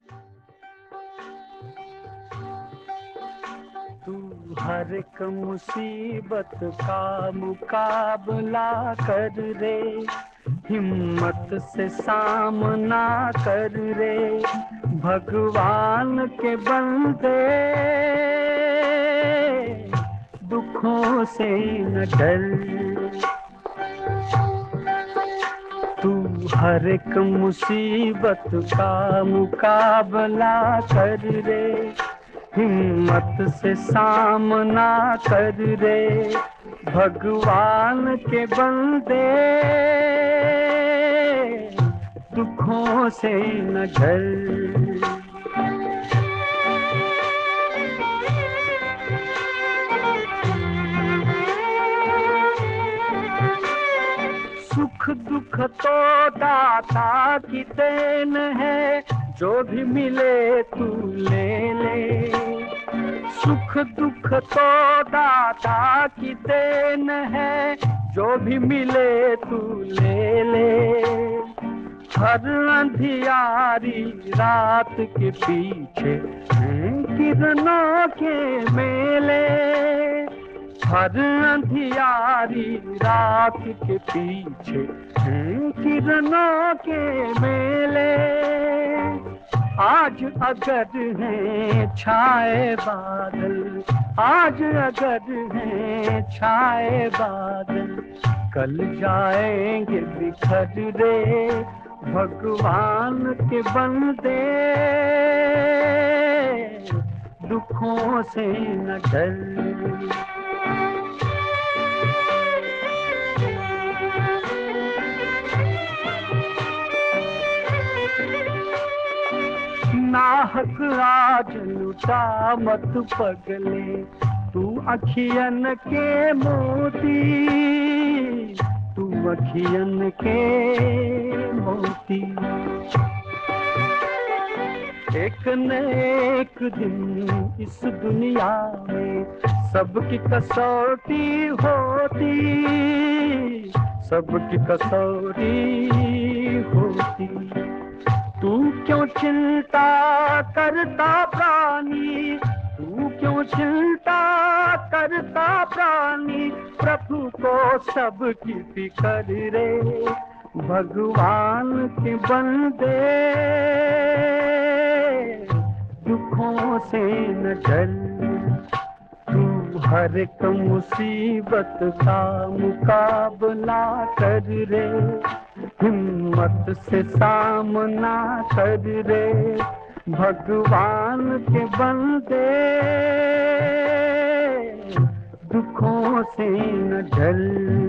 तू हर एक मुसीबत का मुकाबला कर रे, हिम्मत से सामना कर रे, भगवान के बंदे दुखों से न डर। तू हर एक मुसीबत का मुकाबला कर रे, हिम्मत से सामना कर रे, भगवान के बंदे दुखों से न डर। सुख दुख तो दाता की देन है, जो भी मिले तू ले ले। सुख दुख तो दाता की देन है, जो भी मिले तू ले ले। हर अंधियारी रात के पीछे हैं किरणों के मेले, हर अंधियारी रात के पीछे हैं किरणों के मेले। आज अगर हैं छाए बादल, आज अगर हैं छाए बादल, कल जाएंगे बिखर रे, भगवान के बंदे दुखों से न डर। नाहक आज लुटा मत पगले, तू अखियन के मोती, तू अखियन के मोती। एक न एक दिन इस दुनिया में सबकी कसौटी होती, सबकी कसौटी होती। तू क्यों चिंता करता प्राणी, तू क्यों चिंता करता प्राणी, प्रभु को सबकी फिक्र रे, भगवान के बंदे दुखों से न डर। तू हर एक मुसीबत का मुकाबला कर रे, हिम्मत से सामना कर रे, भगवान के बंदे दुखों से न डर।